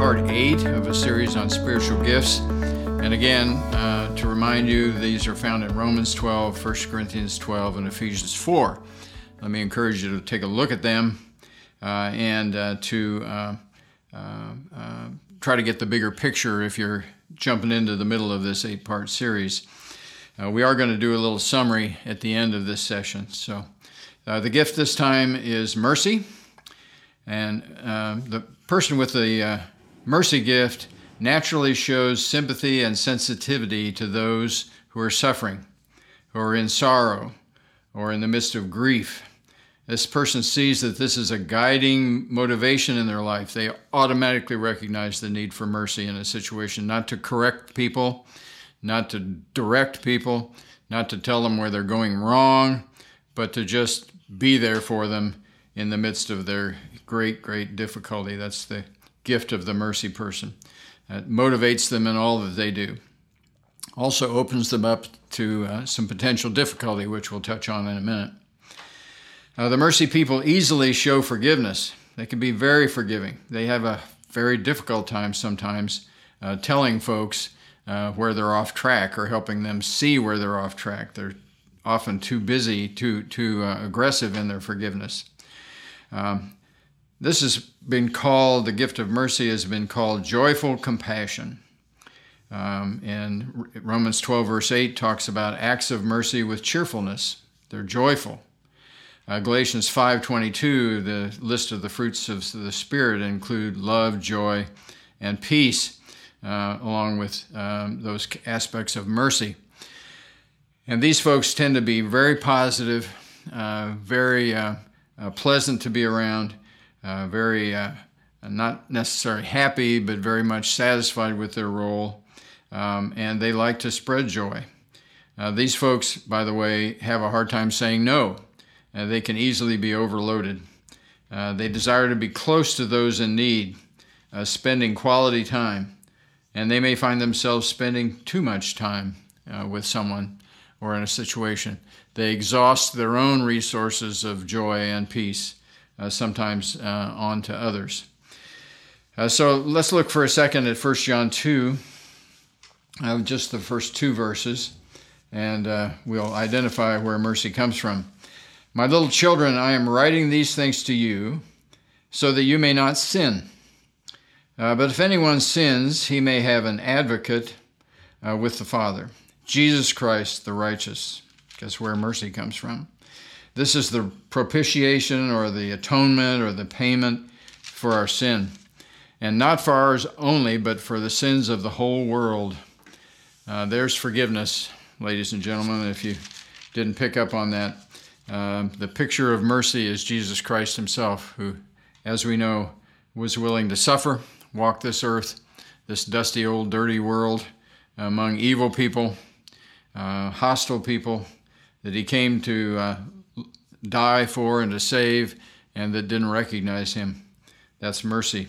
part 8 of a series on spiritual gifts. And again, to remind you, these are found in Romans 12, 1 Corinthians 12, and Ephesians 4. Let me encourage you to take a look at them and to try to get the bigger picture if you're jumping into the middle of this 8-part series. We are going to do a little summary at the end of this session. So the gift this time is mercy. And the person with the mercy gift naturally shows sympathy and sensitivity to those who are suffering, who are in sorrow, or in the midst of grief. This person sees that this is a guiding motivation in their life. They automatically recognize the need for mercy in a situation, not to correct people, not to direct people, not to tell them where they're going wrong, but to just be there for them in the midst of their great difficulty. That's the gift of the mercy person. It motivates them in all that they do. Also opens them up to some potential difficulty, which we'll touch on in a minute. The mercy people easily show forgiveness. They can be very forgiving. They have a very difficult time sometimes telling folks where they're off track or helping them see where they're off track. They're often too busy, too aggressive in their forgiveness. This has been called, the gift of mercy has been called joyful compassion. And Romans 12, verse 8 talks about acts of mercy with cheerfulness. They're joyful. Galatians 5:22, the list of the fruits of the Spirit include love, joy, and peace, along with those aspects of mercy. And these folks tend to be very positive, very pleasant to be around, very not necessarily happy, but very much satisfied with their role, and they like to spread joy. These folks, by the way, have a hard time saying no. They can easily be overloaded. They desire to be close to those in need, spending quality time, and they may find themselves spending too much time with someone or in a situation. They exhaust their own resources of joy and peace, sometimes on to others. So let's look for a second at 1 John 2, just the first 2 verses, and we'll identify where mercy comes from. My little children, I am writing these things to you so that you may not sin. But if anyone sins, he may have an advocate with the Father, Jesus Christ the righteous. That's where mercy comes from. This is the propitiation or the atonement or the payment for our sin. And not for ours only, but for the sins of the whole world. There's forgiveness, ladies and gentlemen, if you didn't pick up on that. The picture of mercy is Jesus Christ himself, who, as we know, was willing to suffer, walk this earth, this dusty old dirty world, among evil people, hostile people, that he came to die for and to save, and that didn't recognize him. That's mercy.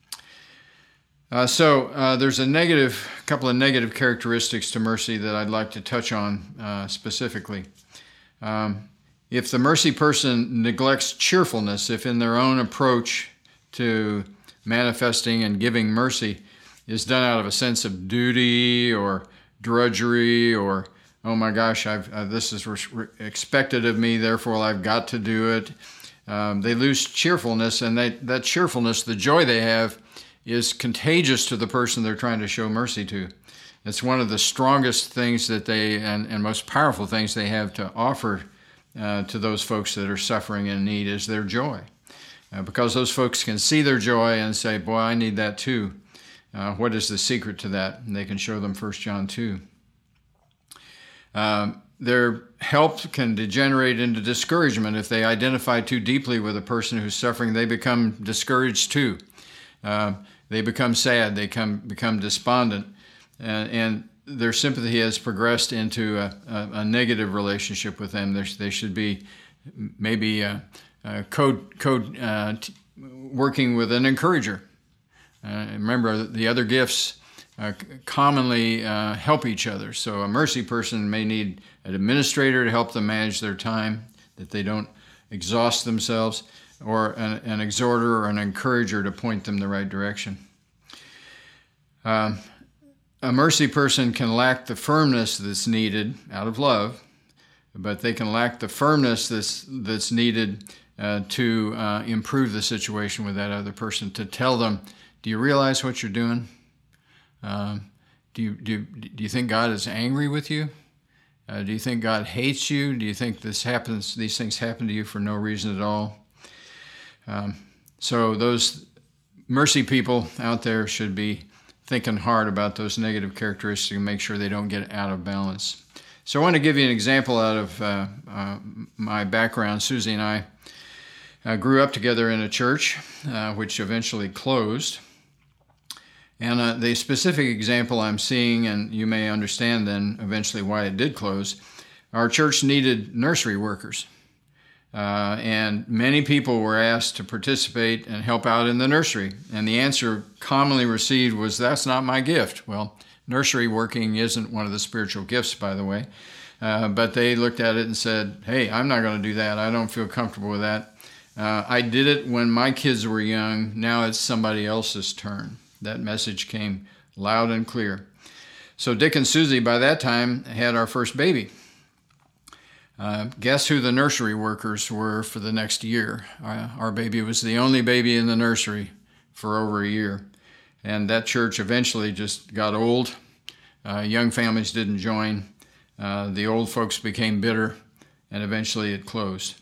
So there's a couple of negative characteristics to mercy that I'd like to touch on specifically. If the mercy person neglects cheerfulness, if in their own approach to manifesting and giving mercy is done out of a sense of duty or drudgery or, oh my gosh, this is expected of me, therefore I've got to do it. They lose cheerfulness, and that cheerfulness, the joy they have, is contagious to the person they're trying to show mercy to. It's one of the strongest things that and most powerful things they have to offer to those folks that are suffering and in need is their joy. Because those folks can see their joy and say, boy, I need that too. What is the secret to that? And they can show them 1 John 2. Their help can degenerate into discouragement. If they identify too deeply with a person who's suffering, they become discouraged too. They become sad. They become despondent. And their sympathy has progressed into a negative relationship with them. They should be maybe working with an encourager. Remember, the other gifts commonly help each other. So a mercy person may need an administrator to help them manage their time, that they don't exhaust themselves, or an exhorter or an encourager to point them the right direction. A mercy person can lack the firmness that's needed out of love, but they can lack the firmness that's needed to improve the situation with that other person, to tell them, do you realize what you're doing? Do you think God is angry with you? Do you think God hates you? Do you think these things happen to you for no reason at all? So those mercy people out there should be thinking hard about those negative characteristics and make sure they don't get out of balance. So I want to give you an example out of my background. Susie and I grew up together in a church, which eventually closed. And the specific example I'm seeing, and you may understand then eventually why it did close, our church needed nursery workers. And many people were asked to participate and help out in the nursery. And the answer commonly received was, that's not my gift. Well, nursery working isn't one of the spiritual gifts, by the way. But they looked at it and said, hey, I'm not going to do that. I don't feel comfortable with that. I did it when my kids were young. Now it's somebody else's turn. That message came loud and clear. So Dick and Susie, by that time, had our first baby. Guess who the nursery workers were for the next year? Our baby was the only baby in the nursery for over a year. And that church eventually just got old. Young families didn't join. The old folks became bitter, and eventually it closed.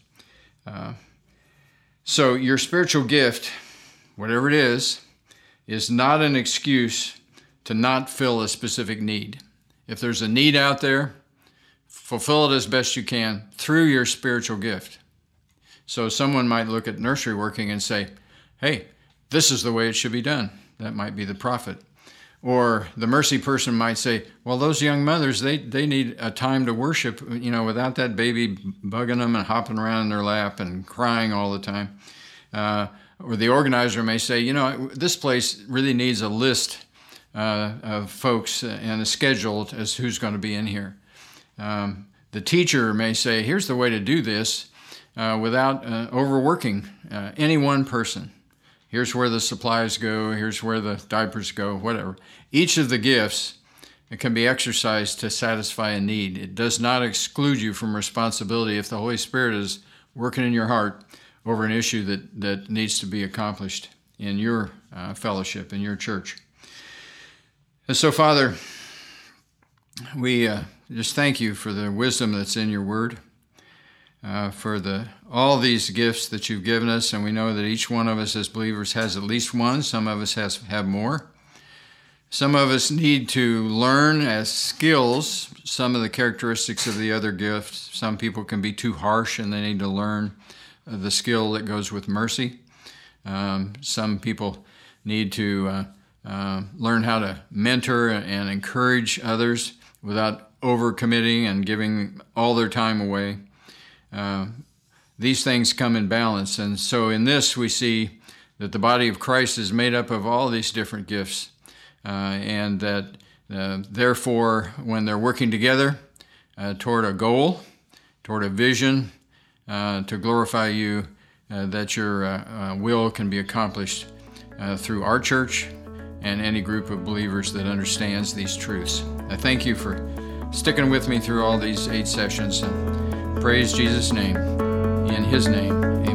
So your spiritual gift, whatever it is not an excuse to not fill a specific need. If there's a need out there, fulfill it as best you can through your spiritual gift. So someone might look at nursery working and say, hey, this is the way it should be done. That might be the prophet. Or the mercy person might say, well, those young mothers, they need a time to worship, without that baby bugging them and hopping around in their lap and crying all the time. Or the organizer may say, this place really needs a list of folks and a schedule as who's going to be in here. The teacher may say, here's the way to do this without overworking any one person. Here's where the supplies go, here's where the diapers go, whatever. Each of the gifts can be exercised to satisfy a need. It does not exclude you from responsibility if the Holy Spirit is working in your heart over an issue that needs to be accomplished in your fellowship, in your church. And so, Father, we just thank you for the wisdom that's in your word, for all these gifts that you've given us, and we know that each one of us as believers has at least one. Some of us have more. Some of us need to learn as skills some of the characteristics of the other gifts. Some people can be too harsh and they need to learn the skill that goes with mercy. Some people need to learn how to mentor and encourage others without overcommitting and giving all their time away. These things come in balance. And so in this we see that the body of Christ is made up of all these different gifts. And that therefore when they're working together toward a goal, toward a vision, to glorify you, that your will can be accomplished through our church and any group of believers that understands these truths. I thank you for sticking with me through all these 8 sessions, and praise Jesus' name. In his name, amen.